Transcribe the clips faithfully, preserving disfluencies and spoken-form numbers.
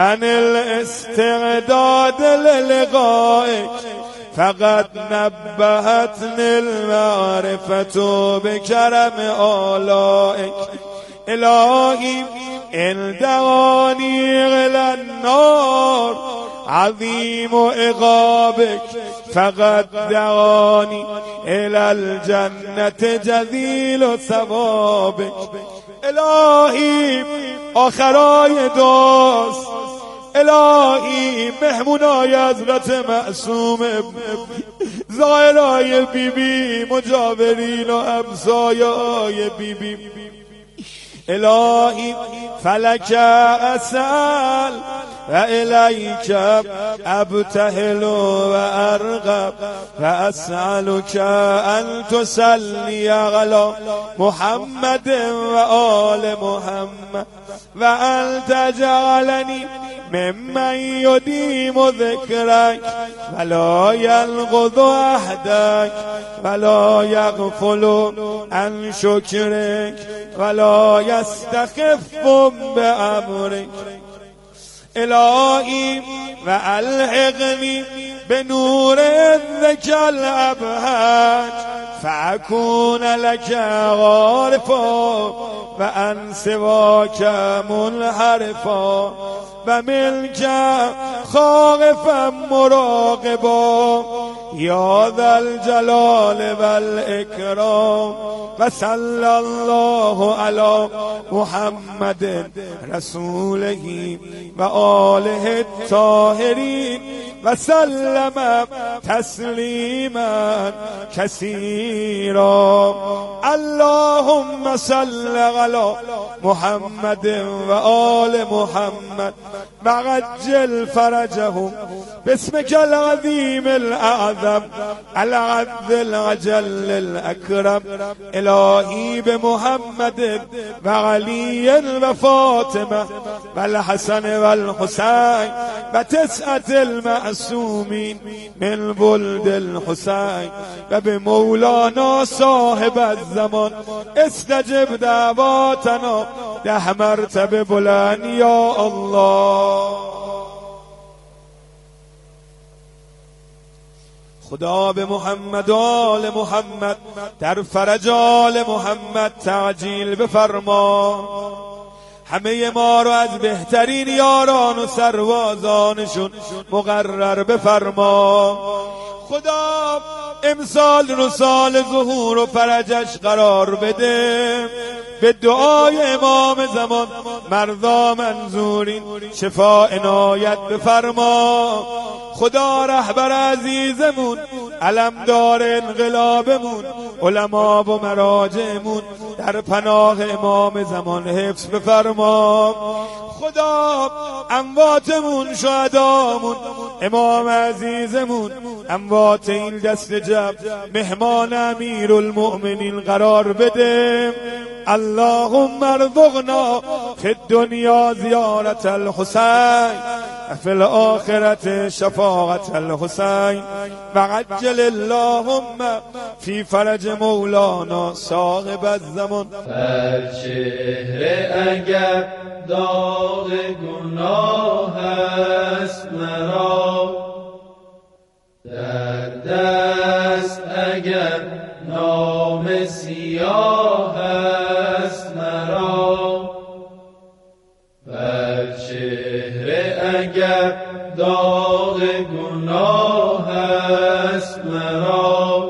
عن الاستعداد للقائك فقد نبهتني المعرفة بكرم آلائك. إلهي إن دعاني إلى النار عظيم عقابك فقد دعاني إلى الجنة جزيل ثوابك. الهی آخرای دوست، الهی مهمونای حضرت معصوم، زائرای بی بی، مجاورین و همسایه‌های بی بی، الهی فلک اسأل و الیک ابتهل و ارغب و اسألک ان تصلی علی محمد و آل محمد و ان تجعلنی ممن يديم ذكرك ولا ينقض عهدك ولا يغفل عن شكرك ولا يستخف بأمرك. إلهي وألحقني بنور ذك الأبهاج فأكون لك عارفا وأن سواك منحرفا ومنك خائفا مراقبا يا ذا الجلال والإكرام. وصلى الله على محمد رسوله وآله الطاهرين وسلم تسليما كثيرا. اللهم صل على محمد وآل محمد وعجل فرجهم باسمك العظيم الأعظم العز العجل الأكرم. إلهي بمحمد وعلي وفاطمة والحسن والحسين وتسعة المعصومين من بلد الحسين وبمولانا صاحب الزمان استجب دعواتنا ده مرتبه بلند يا الله. خدا به محمد و آل محمد در فرج آل محمد تعجیل بفرما. همه ما رو از بهترین یاران و سربازانشون مقرر بفرما. خدا امسال رو سال ظهور و فرجش قرار بده. به دعای امام زمان مرضا منظورین شفا عنایت بفرما. خدا رهبر عزیزمون، علمدار انقلابمون، علما و مراجعمون در پناه امام زمان حفظ بفرما. خدا امواتمون، شهدامون، امام عزیزمون، اموات این دست جب مهمان امیر المؤمنین قرار بده. اللهم ارزقنا في الدنيا زيارة الحسين وفي الآخرة شفاعة الحسين وعجل اللهم في فرج مولانا صاحب الزمان. بر چهره اگر داغ گناه است مرا، در دست اگر نام سیاه است مرا، بر چهره اگر داغ گناه است مرا،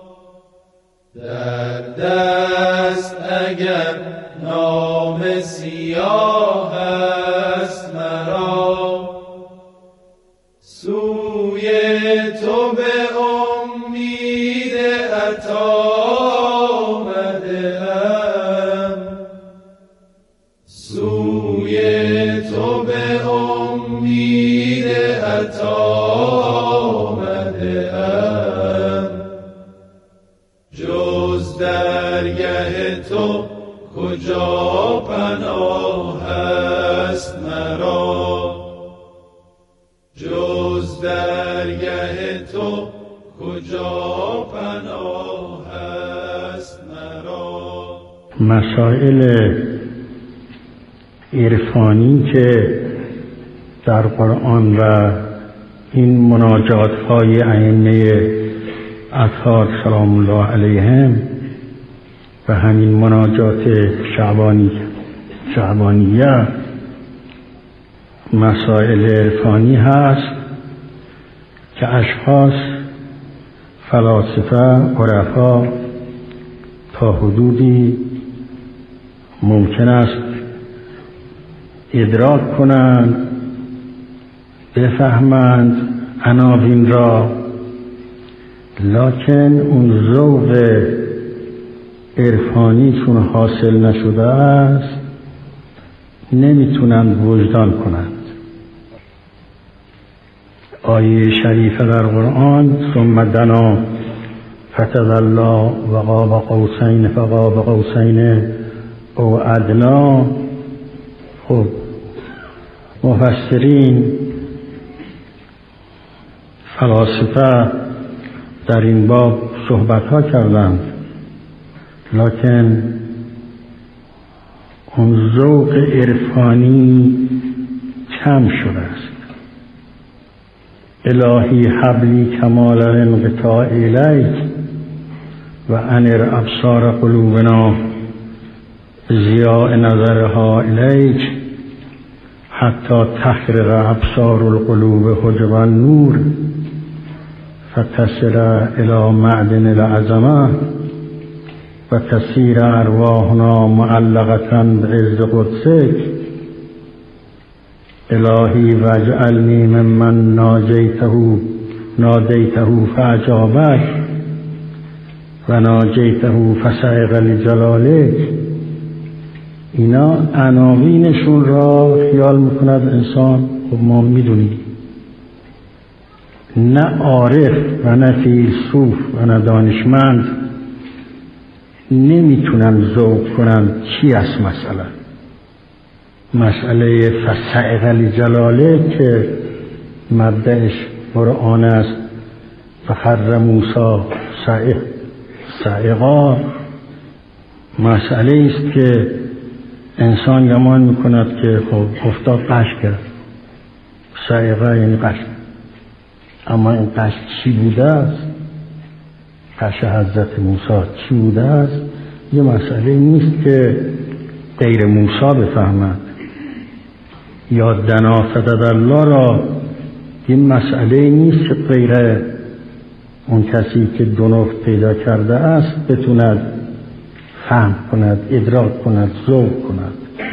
در دست اگر نام سیاه است مرا، سوی تو به امید عطا آمده‌ام، سوی تو به امید عطا آمده‌ام، جز درگه تو کجا پناه است مرا، جز درگه تو کجا پناه است مرا. مسائل عرفانی که در قرآن و این مناجات های ائمه اطهار سلام الله علیهم و همین مناجات شعبانی شعبانیه مسائل عرفانی هست که اشخاص فلاسفه عرفا تا حدودی ممکن است ادراک کنند، بفهمند عناوین را، لکن اون ذوق عرفانی چون حاصل نشده است نمیتونند وجدان کنند. آیه شریفه در قرآن ثم دنا فتدلی و قاب قوسین فقاب قوسین او ادنا. خب مفسرین فلاسفه در این باب صحبت ها کردند، لکن اون ذوق عرفانی کم شده است. الهی حبلی کمال الانقطاع الیک و انر ابصار قلوبنا ضیاء نظرها الیک حتی تحرق ابصار القلوب حجب النور فتصل الى معدن العظمه و تسیر ارواحنا معلقة بعز قدسک الهی واجعلنی ممن ناجیته نادیته فاجابک و ناجیته فسائق لجلالک. اینا عناوینشون را خیال میکند انسان. خب ما میدونیم نه عارف و نه فیلسوف و نه دانشمند نمیتونن ذوق کنن چی است مسئله مسئله فسائق لجلاله که مبدأش قرآن است. فخر موسی صعقا مسئله است که انسان گمان میکند که خب افتاد قش کرد. صعقا یعنی قش، اما این قش چی بوده است؟ قش حضرت موسی چی بوده است؟ یه مسئله نیست که غیر موسی بفهمد. یا دنا فتدلی را این مسئله نیست که غیر اون کسی که دو نفت پیدا کرده است بتوند فهم کند، ادراک کند، ذوق کند.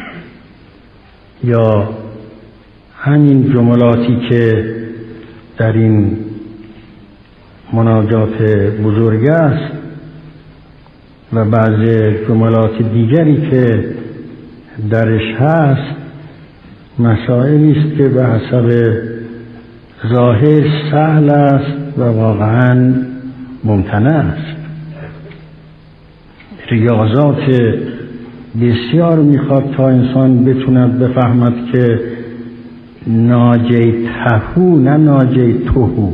یا همین جملاتی که در این مناجات بزرگ است و بعض جملات دیگری که درش هست مسائلی است که به حسب ظاهر سهل است و واقعا ممتنع است. ریاضات بسیار میخواد تا انسان بتوند بفهمد که ناجیتهو نه ناجیتهو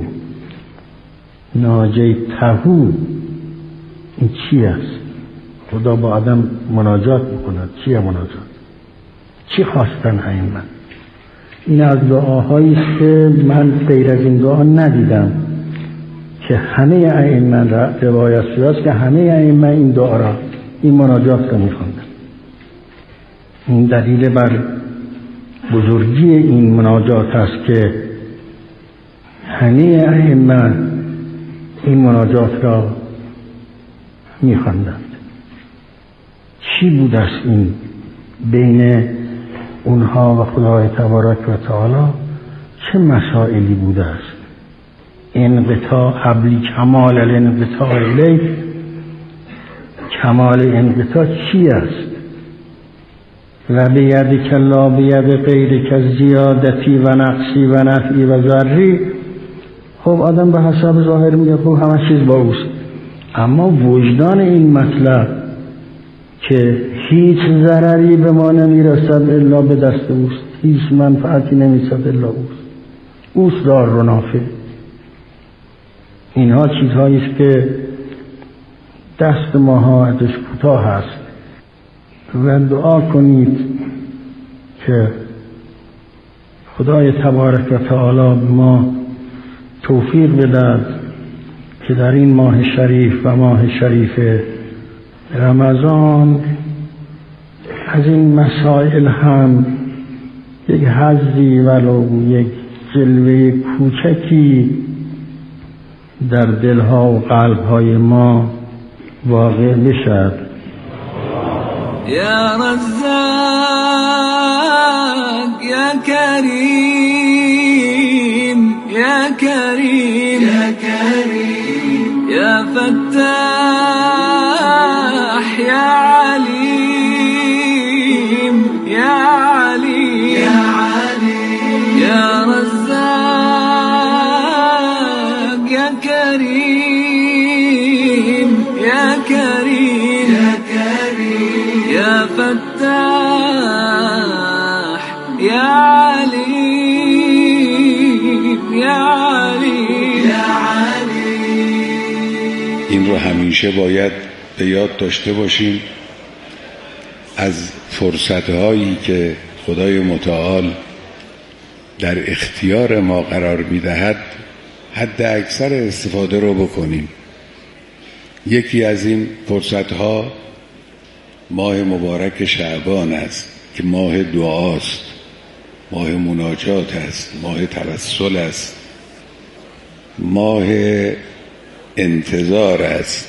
ناجیتهو این چی است؟ خدا با آدم مناجات میکند. چیه مناجات؟ چی خواستن ائمه؟ این از دعاهایی است که من غیر از این دعا ندیدم که همه ائمه را روایت شده است که همه ائمه این دعا را این مناجات را میخواندن. این دلیل بر بزرگی این مناجات است که همه ائمه این مناجات را میخواندند. چی بود است این بین اونها و خدای تبارک و تعالی؟ چه مسائلی بوده است؟ انقطاع حبلی کمال الانقطاع الیک، کمال انقطاع چی است؟ و بید کلا بید غیر که زیادتی و نقصی و نفعی و ضری. خب آدم به حسب ظاهر میگه خب همه چیز با اوست، اما وجدان این مطلب که هیچ ضرری به ما نمیرسد الا به دست اوست، هیچ منفعتی نمیرسد الا اوست، اوست دار رو نافع. اینها چیزهایی است که دست ما ازش کوتاه است و دعا کنید که خدای تبارک و تعالی به ما توفیق بدهد که در این ماه شریف و ماه شریف رمضان از این مسائل هم یک حظی ولو یک جلوه کوچکی در دلها و قلبهای ما واقع بشد. یا رزاق یا کریم یا کریم یا کریم یا فتاح یا علیم یا علیم یا علیم یا رزاق یا کریم یا كريم يا كريم يا فتاح يا عليم يا عليم يا عليم. این رو همیشه باید به یاد داشته باشیم. از فرصت‌هایی که خدای متعال در اختیار ما قرار می‌دهد حد اکثر استفاده رو بکنیم. یکی از این فرصت‌ها ماه مبارک شعبان است که ماه دعاست، ماه مناجات است، ماه توسل است، ماه انتظار است.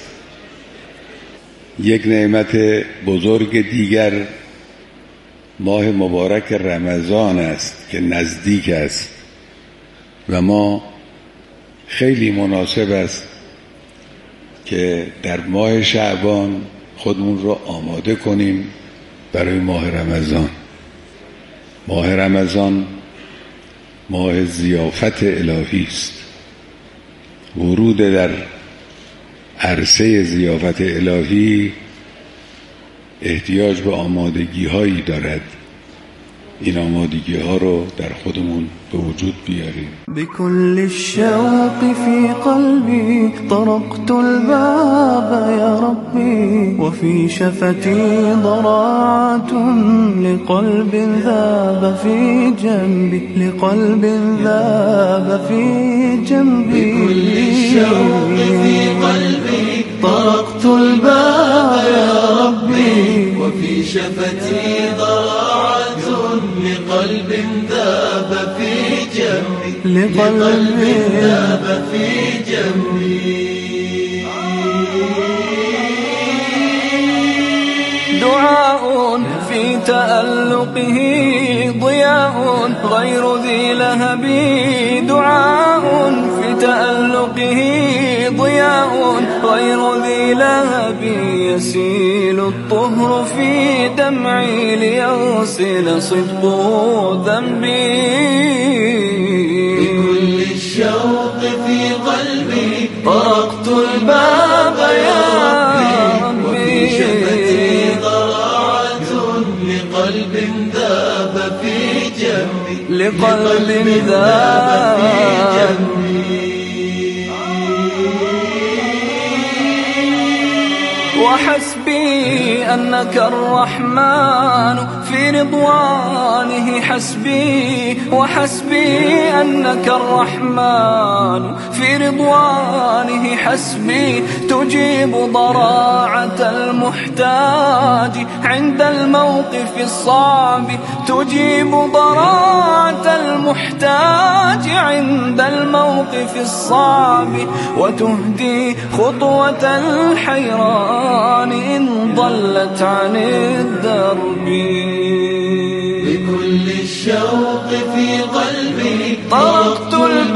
یک نعمت بزرگ دیگر ماه مبارک رمضان است که نزدیک است و ما خیلی مناسب است که در ماه شعبان خودمون رو آماده کنیم برای ماه رمضان. ماه رمضان ماه ضیافت الهی است. ورود در عرصه ضیافت الهی احتیاج به آمادگی هایی دارد. این آمادگی ها رو در خودمون به وجود بیاریم. بكل الشوق في قلبي طرقت الباب يا ربي وفي شفتي ضراعة لقلب ذاب في جنبي لقلب ذاب في جنبي. بكل الشوق في قلبي طرقت الباب يا ربي وفي شفتي ضراعة لقلب ذاب في جنبي لقلب ذاب في جنبي. دعاء في تألقه ضياء غير ذي لهب. دعاء في تألقه ضياء غير ذي لهب. يسيل الطهر في دمعي ليغسل صدق ذنبي. بكل الشوق في قلبي طرقت الباب يا ربي وفي شفتي ضراعة لقلب ذاب في جنبي لقلب ذاب في جنبي. وحسبي أنك الرحمن في رضوانه حسبي. وحسبي أنك الرحمن في رضوانه حسبي. تجيب ضراعة المحتاج عند الموقف الصعب. تجيب ضراعة المحتاج عند الموقف الصعب. وتهدي خطوة الحيران إن ضلت عن الدرب. بكل الشوق في قلبي طرقت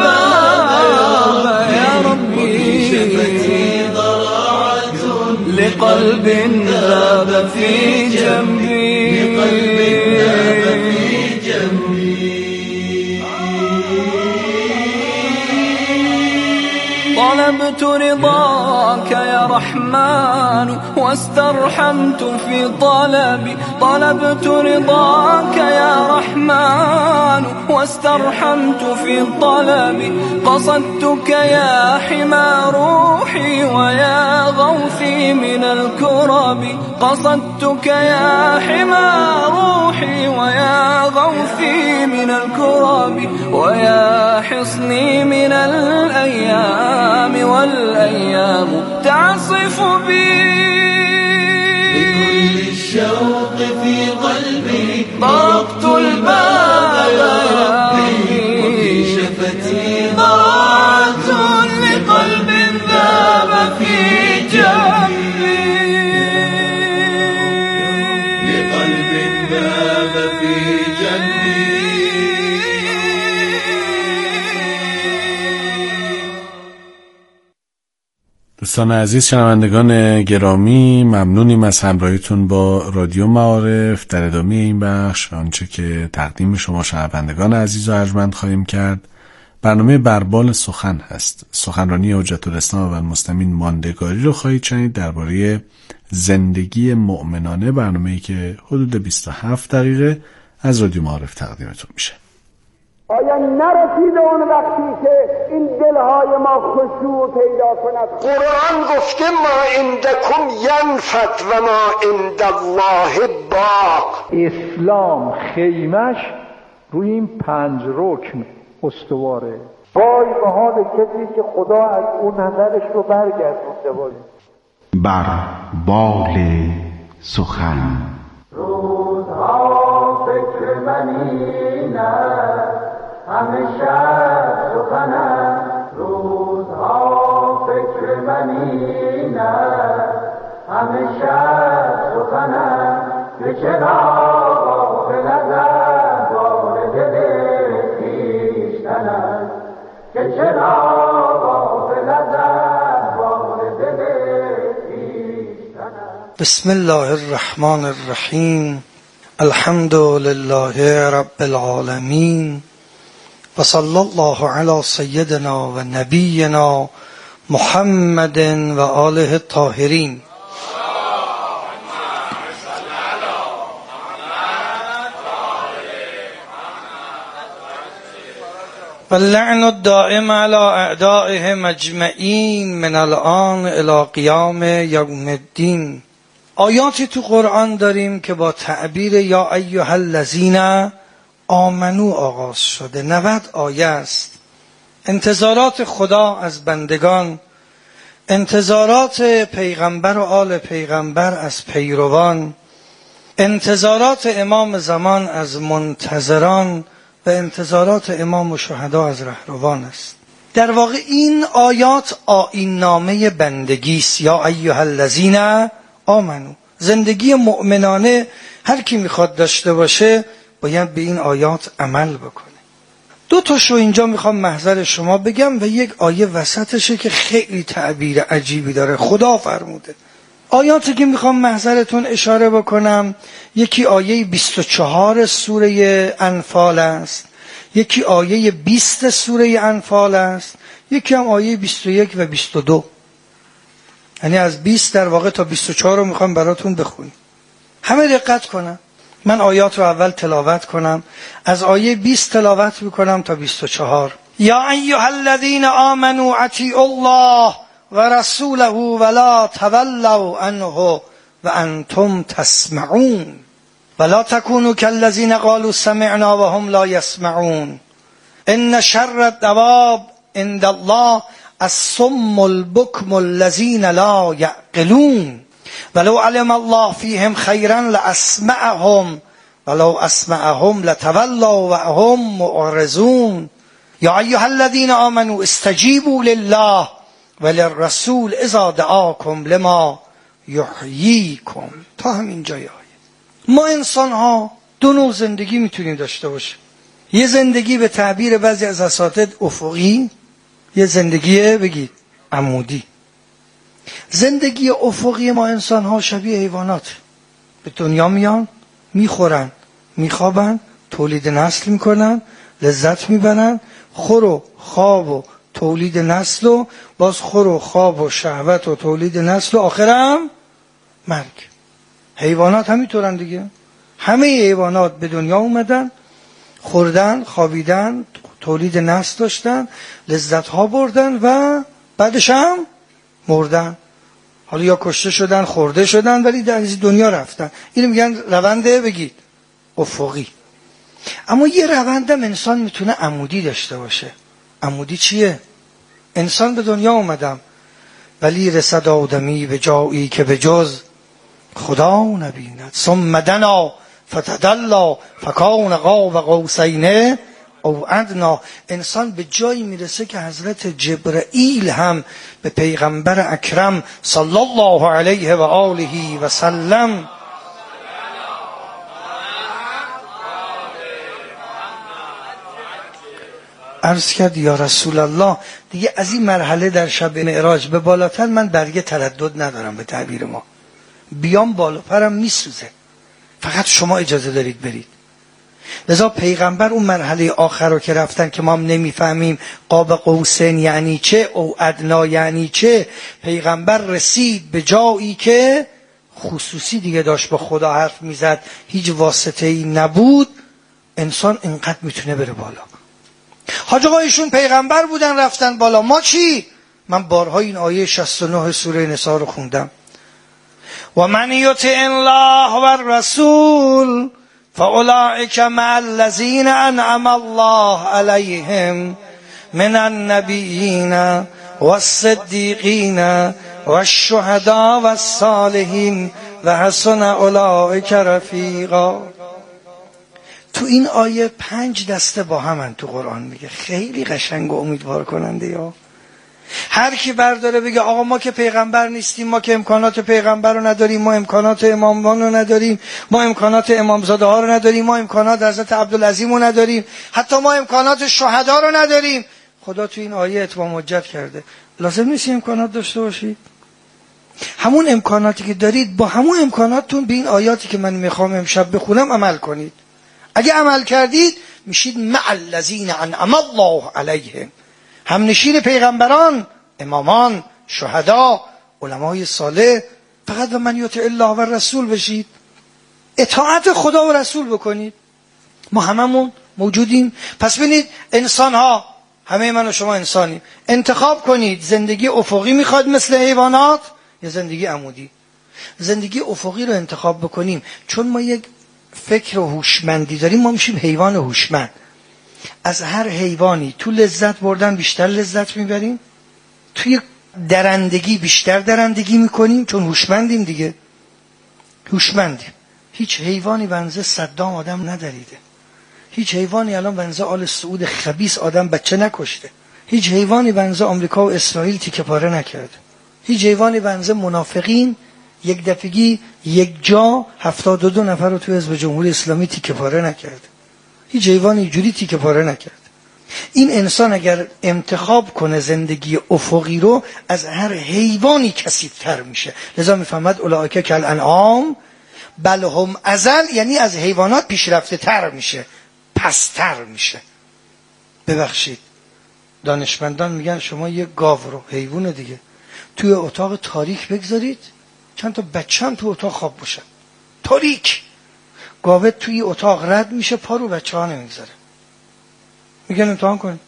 الباب يا ربي وفي شفتي ضراعة لقلب ذاب في جنبي لقلب ذاب في جنبي. طلبت رضاك يا رحمن واسترحمت في طلبي طلبت رضاك يا رحمن واسترحمت في طلبي قصدتك يا حمى روحي ويا غوثي من الكرب قصدتك يا حمى روحي ويا غوثي من الكرب ويا حصني من الأيام والأيام تعصف بي بكل الشوق في قلبي طرقت الباب يا ربي وفي شفتي ضراعة لقلب ذاب في جنبي لقلب ذاب في جنبي. دوستان عزیز، شنوندگان گرامی، ممنونیم از همراهیتون با رادیو معارف. در ادامه این بخش آنچه که تقدیم شما شنوندگان عزیز و ارجمند خواهیم کرد برنامه بربال سخن هست. سخنرانی حجت الاسلام و المسلمین ماندگاری رو خواهید شنید درباره زندگی مؤمنانه، برنامه‌ای که حدود بیست و هفت دقیقه از رادیو معارف تقدیمتون میشه. آیا نرسیده اون وقتی که این دلهای ما خشوع پیدا کند؟ قرآن گفته ما عندکم ینفد و ما عند الله باق. اسلام خیمش روی این پنج رکن استواره. وای به حال کسی که خدا از اون نظرش رو برگردونده باشه. بر بال سخن روزها فکر منینه همیشه سخنه روزها فکر منینه همیشه سخنه به چرا به نظر بار دل خویشتن که چرا به نظر بار دل خویشتن. بسم الله الرحمن الرحیم الحمد لله رب العالمین و صلی الله علی سیدنا و نبینا محمد و آله الطاهرین. واللعن الدائم على اعدائهم اجمعین من الان الی قیام یوم الدین. آیاتی تو قرآن داریم که با تعبیر یا ایها الذین آمنو آغاز شده. نود آیه است. انتظارات خدا از بندگان، انتظارات پیغمبر و آل پیغمبر از پیروان، انتظارات امام زمان از منتظران و انتظارات امام و شهدا از رهروان است. در واقع این آیات آیین نامه بندگی است. یا ایها الذین آمنو، زندگی مؤمنانه هر کی میخواد داشته باشه باید به این آیات عمل بکنه. دو تاشو اینجا میخوام محضر شما بگم و یک آیه وسطشه که خیلی تعبیر عجیبی داره. خدا فرموده. آیاتی که میخوام محضرتون اشاره بکنم، یکی آیه بیست و چهار سوره انفال است، یکی آیه بیست سوره انفال است، یکی هم آیه بیست و یک و بیست و دو. یعنی از بیست در واقع تا بیست و چهار رو میخوام براتون بخونیم. همه دقت کنن. من آیات رو اول تلاوت کنم، از آیه بیست تلاوت میکنم تا بیست و چهار. یا ایها الذین آمنوا اطیعوا الله و رسوله ولا تولوا عنه و انتم تسمعون ولا تكونوا كالذین قالوا سمعنا وهم لا يسمعون ان شر الدواب عند الله الصم البكم الذين لا يعقلون ولو علم الله فيهم خيرا لاسمعهم ولو اسمعهم لتولوا وهم معرضون یا ایها الذين آمنوا استجیبوا لله وللرسول اذا دعاكم لما یحییکم. تا همین جای آیه. ما انسان ها دو نوع زندگی میتونیم داشته باشیم. یه زندگی به تعبیر بعضی از اساتید افقی، یه زندگی بگید عمودی. زندگی افقی ما انسان ها شبیه حیوانات. به دنیا میان، میخورن، میخوابن، تولید نسل میکنن، لذت میبرن، خور و خواب و تولید نسل و باز خور و خواب و شهوت و تولید نسل و آخرم مرگ. حیوانات همینطورن دیگه. همه حیوانات به دنیا اومدن، خوردن، خوابیدن، تولید نسل داشتن، لذت ها بردن و بعدش هم مردن. حالا یا کشته شدن، خورده شدن، ولی در این دنیا رفتن. اینو میگن رونده بگید افقی. اما یه روندم انسان میتونه عمودی داشته باشه. عمودی چیه؟ انسان به دنیا اومدم ولی رسد آدمی به جایی که به جز خدا نبیند. ثم دنا فتدلا فکان قاب قوسین او ادنا. انسان به جایی میرسه که حضرت جبرائیل هم به پیغمبر اکرم صلی الله علیه و آله و سلم عرض کرد یا رسول الله دیگه از این مرحله در شب معراج به بالاتر من برگه تردد ندارم، به تعبیر ما بیام بالا پرم میسوزه، فقط شما اجازه دارید برید. لذا پیغمبر اون مرحله آخر رو که رفتن که ما هم نمیفهمیم قاب قوسین یعنی چه او ادنا یعنی چه، پیغمبر رسید به جایی که خصوصی دیگه داشت با خدا حرف میزد، هیچ واسطه ای نبود. انسان اینقدر میتونه بره بالا. حاج آقا ایشون پیغمبر بودن رفتن بالا، ما چی؟ من بارها این آیه شصت و نه سوره نساء رو خوندم. و من یطع الله و الرسول فاولئک مع الذین انعم الله علیهم من النبیین والصدیقین والشهداء والصالحین و حسن اولئک رفیقا. تو این آیه پنج دسته با همن تو قرآن میگه، خیلی قشنگ و امیدوار کننده. یا هر کی برداره بگه آقا ما که پیغمبر نیستیم، ما که امکانات پیغمبر رو نداریم، ما امکانات امامان رو نداریم، ما امکانات امامزاده ها رو نداریم، ما امکانات حضرت عبدالعظیم رو نداریم، حتی ما امکانات شهدا رو نداریم. خدا تو این آیه اتمام حجت کرده، لازم نیست امکانات داشته باشید. همون امکاناتی که دارید با همون امکاناتتون به این آیاتی که من میخوام امشب بخونم عمل کنید. اگه عمل کردید میشید مع الذین انعم الله علیهم، هم نشین پیغمبران، امامان، شهدا، علمای صالح. فقط و من یطع الله و رسول بشید، اطاعت خدا و رسول بکنید. ما هممون موجودیم. پس ببینید انسان ها، همه من و شما انسانیم، انتخاب کنید زندگی افقی میخواد مثل حیوانات یا زندگی عمودی. زندگی افقی رو انتخاب بکنیم چون ما یک فکر و هوشمندی داریم، ما میشیم حیوان هوشمند. از هر حیوانی تو لذت بردن بیشتر لذت میبریم، توی درندگی بیشتر درندگی میکنیم چون هوشمندیم دیگه. هوشمندیم. هیچ حیوانی بنزه صدام آدم ندریده، هیچ حیوانی الان بنزه آل سعود خبیث آدم بچه نکشته، هیچ حیوانی بنزه آمریکا و اسرائیل تیکه پاره نکرده، هیچ حیوانی بنزه منافقین یک دفعگی یک جا هفتاد و دو نفر رو توی حزب جمهوری اسلامی تیکه پاره نکرد. هیچ حیوانی اینجوری تیکه پاره نکرد. این انسان اگر انتخاب کنه زندگی افقی رو، از هر حیوانی کثیف‌تر میشه. لذا میفهمد اولئک کالانعام بل هم اضل، یعنی از حیوانات پیشرفته تر میشه، پستر میشه. ببخشید دانشمندان میگن شما یه گاو رو، حیوان دیگه، توی اتاق تاریک بگذارید، چند تا بچه هم تو اتاق خواب باشن، تاریک، گاوه توی اتاق رد میشه، پا رو بچه ها نمیگذاره. میگن امتحان کن،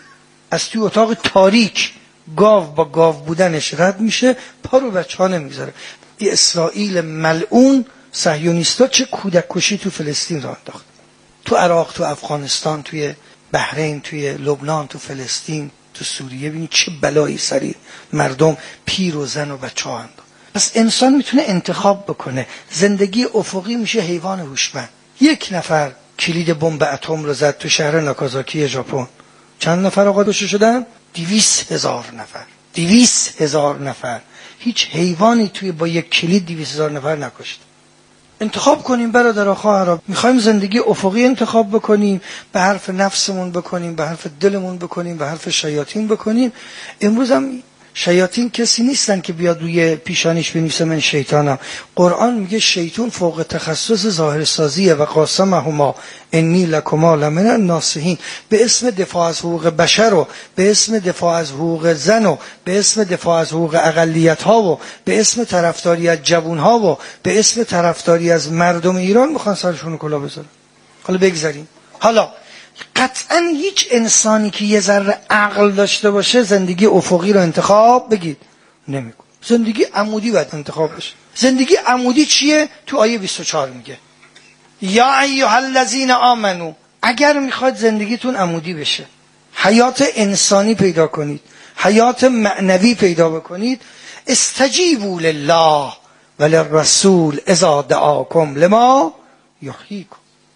از توی اتاق تاریک گاو با گاو بودنش رد میشه، پا رو بچه ها نمیگذاره. این اسرائیل ملعون صهیونیستا چه کودک کشی تو فلسطین را انداخت، تو عراق، تو افغانستان، توی بحرین، توی لبنان، تو فلسطین، تو سوریه. ببینید چه بلایی سری مردم، پیر و زن و بچه ها انداخت. پس انسان میتونه انتخاب بکنه. زندگی افقی میشه حیوان هوشمند. یک نفر کلید بمب اتم رو زد تو شهر ناکازاکی ژاپن، چند نفر آقا کشته شدن؟ دویست هزار نفر. دویست هزار نفر. هیچ حیوانی توی با یک کلید دویست هزار نفر نکشت. انتخاب کنیم برادر و خواهرها. میخوایم زندگی افقی انتخاب بکنیم، به حرف نفسمون بکنیم، به حرف دلمون بکنیم، به حرف شیاطین بکنیم. امروز هم شیاطین کسی نیستن که بیاد روی پیشانیش بنویسه من شیطانم. قرآن میگه شیطان فوق تخصص ظاهر سازیه و قاسمهما انی لکما لمن الناصحین. به اسم دفاع از حقوق بشر و به اسم دفاع از حقوق زن و به اسم دفاع از حقوق اقلیت ها و به اسم طرفداری از جوون ها و به اسم طرفداری از مردم ایران میخوان سرشون رو کلا بذارن. حالا بگذاریم. حالا قطعا هیچ انسانی که یه ذره عقل داشته باشه زندگی افقی رو انتخاب بگید نمیکنه. زندگی عمودی باید انتخاب بشه. زندگی عمودی چیه؟ تو آیه بیست و چهار میگه یا ایها الذین آمنو، اگر میخواد زندگیتون عمودی بشه، حیات انسانی پیدا کنید، حیات معنوی پیدا بکنید، استجیبوا لله وللرسول اذا دعاکم لما یحییکم.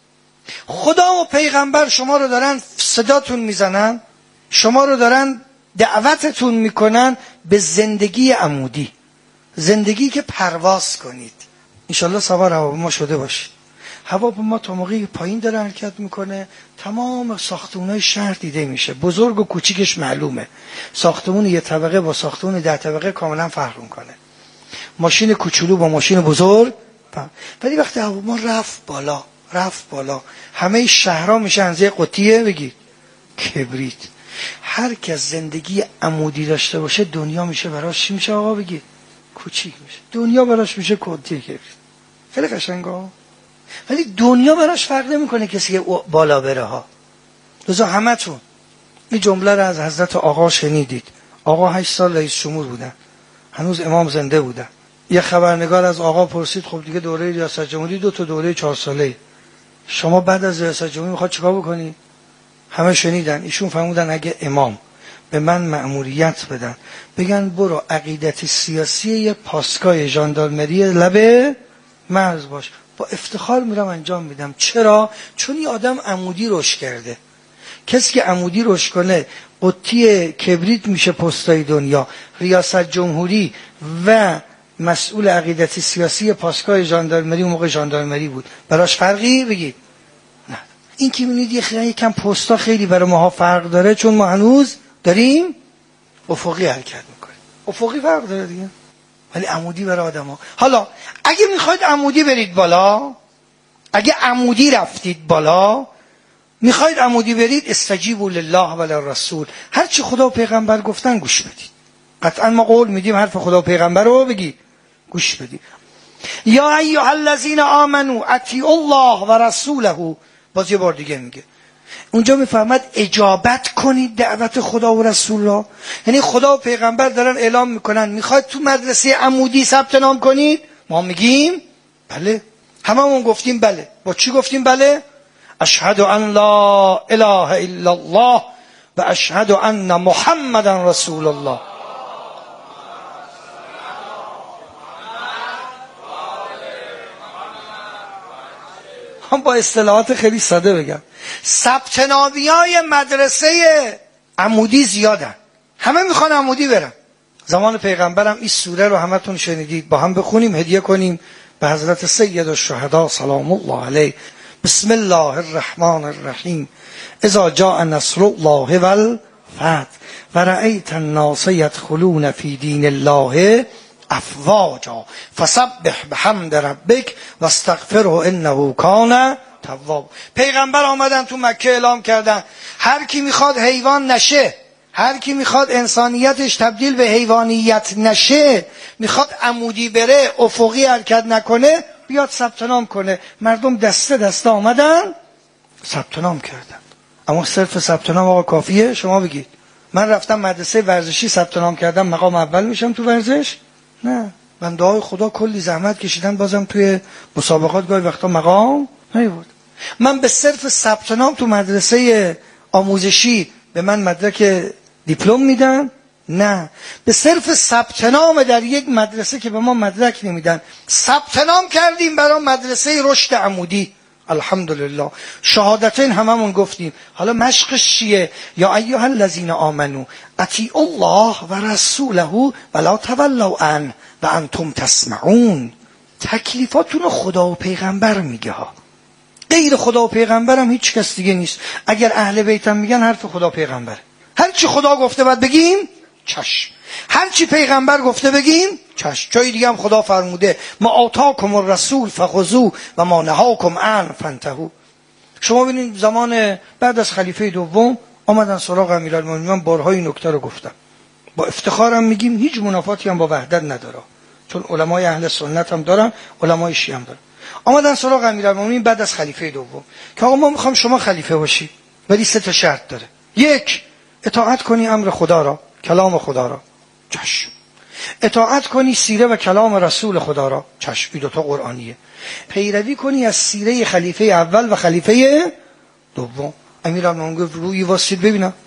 خدا و پیغمبر شما رو دارن صداتون میزنن، شما رو دارن دعوتتون میکنن به زندگی عمودی، زندگی که پرواز کنید. انشالله سوار هواپیما شده باشید. هواپیما تا موقعی پایین داره حرکت میکنه تمام ساختمونای شهر دیده میشه، بزرگ و کوچیکش معلومه. ساختمون یه طبقه با ساختمون ده طبقه کاملا فرق میکنه، ماشین کوچولو با ماشین بزرگ. ولی وقتی هواپیما رفت بالا رفت بالا همه شهرها میشه انزه قطیه بگید کبریت. هر کس زندگی عمودی داشته باشه دنیا میشه براش چی میشه آقا بگید؟ کوچیک میشه. دنیا براش میشه قطیه کبریت. خیلی قشنگه. ولی دنیا براش فرق نمیکنه کسی که بالا بره ها. لذا همتون این جمله رو از حضرت آقا شنیدید. آقا هشت سال رئیس جمهور بودن، هنوز امام زنده بودن. یه خبرنگار از آقا پرسید خب دیگه دوره ریاست جمهوری دو تا دوره چهار ساله، شما بعد از ریاست جمهوری میخواد چیکار بکنی؟ همه شنیدن. ایشون فرمودن اگه امام به من مأموریت بدن بگن برو عقیدت سیاسی یه پاسگاه ژاندارمری لب مرز باش، با افتخار میرم انجام میدم. چرا؟ چون این آدم عمودی رشد کرده. کسی که عمودی رشد کنه قطی کبریت میشه پستای دنیا. ریاست جمهوری و مسئول عقیدتی سیاسی پاسگاه ژاندارمری، اون موقع ژاندارمری بود، براش فرقی بگید نه. این که میبینید یه خیلی یکم پستا خیلی برای ماها فرق داره، چون ما هنوز داریم افقی حرکت میکنیم. افقی فرق داره دیگه، ولی عمودی برای آدما. حالا اگه میخواید عمودی برید بالا، اگه عمودی رفتید بالا، میخواید عمودی برید، استجیبوا لله و للرسول. هر چی خدا و پیغمبر گفتن گوش بدید. قطعا ما قول میدیم حرف خدا و پیغمبر رو بگید گوش بدید. یا ایها الذین آمنو اطیعوا الله و رسوله. باز یه بار دیگه میگه، اونجا میفهمد اجابت کنید دعوت خدا و رسول را. یعنی خدا و پیغمبر دارن اعلام میکنن میخواید تو مدرسه عمودی ثبت نام کنید، ما میگیم بله. هممون گفتیم بله. با چی گفتیم بله؟ اشهد ان لا اله الا الله و اشهد ان محمدا رسول الله. هم با اصطلاحات خیلی ساده بگم، ثبت نامیای مدرسه عمودی زیادن، همه میخوان عمودی برن. زمان پیغمبرم این سوره رو همتون شنیدید، با هم بخونیم هدیه کنیم به حضرت سید الشهدا سلام الله علیه. بسم الله الرحمن الرحیم. اذا جاء نصر الله والفتح و رأیت الناس يدخلون فی دین الله افواجا فسبح بحمد ربک واستغفره انه کان تواب. پیغمبر آمدن تو مکه اعلام کردن هر کی میخواد حیوان نشه، هر کی میخواد انسانیتش تبدیل به حیوانیت نشه، میخواد عمودی بره، افقی حرکت نکنه، بیاد ثبت نام کنه. مردم دسته دسته آمدن ثبت نام کردن. اما صرف ثبت نام آقا کافیه؟ شما بگید. من رفتم مدرسه ورزشی ثبت نام کردم، مقام اول میشم تو ورزش؟ نه. بنده های خدا کلی زحمت کشیدن، بازم توی مسابقات گاهی وقتا مقام نیورد. من به صرف ثبت نام تو مدرسه آموزشی به من مدرک دیپلم میدن؟ نه. به صرف ثبت نام در یک مدرسه که به ما مدرک نمیدن، ثبت نام کردیم برای مدرسه رشد عمودی. الحمدلله. شهادتین هممون گفتیم. حالا مشقش چیه؟ یا ایها الذین آمنو اطیعوا الله و رسوله ولا تولوا عنه و انتم تسمعون. تکلیفاتون خدا و پیغمبر میگه ها، غیر خدا و پیغمبر هم هیچ کس دیگه نیست. اگر اهل بیتم میگن حرف خدا و پیغمبر، هر چی خدا گفته باید بگیم چشم. هر چی پیغمبر گفته بگیم چشم. جای دیگه هم خدا فرموده ما آتاکم الرسول فخذوه و ما نهاکم عنه فانتهوا. شما ببینید زمان بعد از خلیفه دوم آمدن سراغ امیرالمومنین. من بارها این نکته رو گفتم، با افتخارم میگیم هیچ منافاتی هم با وحدت نداره، چون علمای اهل سنت هم دارن، علمای شیعه هم دارن. آمدن سراغ امیرالمومنین بعد از خلیفه دوم که آقا ما میخوام شما خلیفه باشی، ولی سه تا شرط داره. یک، اطاعت کنی امر خدا را، کلام خدا را، چشم. اطاعت کنی سیره و کلام رسول خدا را، چشم. این دوتا قرآنیه. پیروی کنی از سیره خلیفه اول و خلیفه دوم. امیرالمومنین گفت روی واسید ببینم.